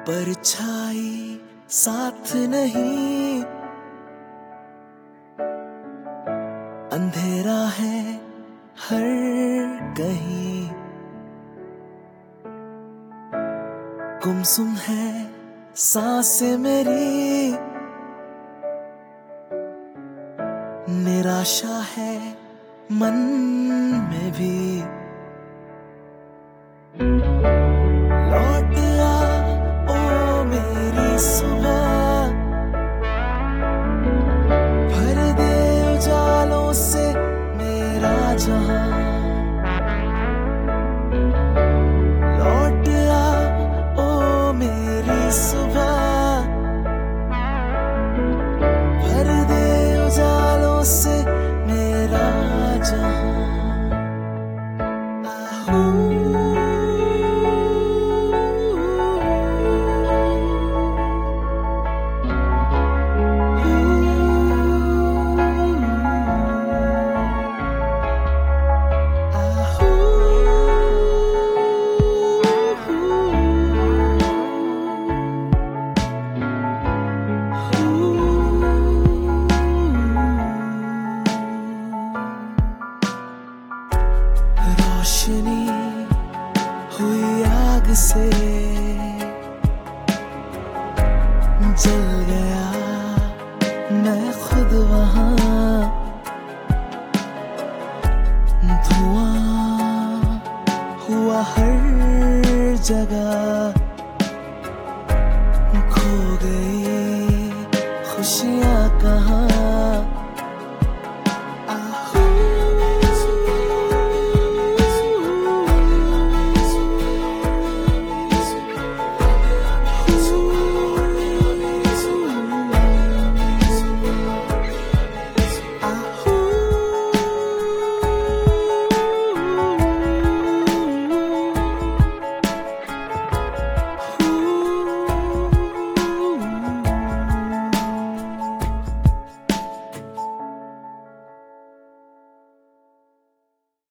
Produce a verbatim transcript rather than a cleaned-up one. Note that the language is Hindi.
परछाई साथ नहीं, अंधेरा है हर कहीं, गुमसुम है सांसें मेरी, निराशा है मन में भी। लौट आ ओ मेरी सुबह, भर दे उजालों से मेरा जहां। लौट आ ओ मेरी सुबह, भर दे उजालों से मेरा जहां। रोशनी हुई आग से जल गया मैं खुद वहां, धुआं हुआ हर जगह।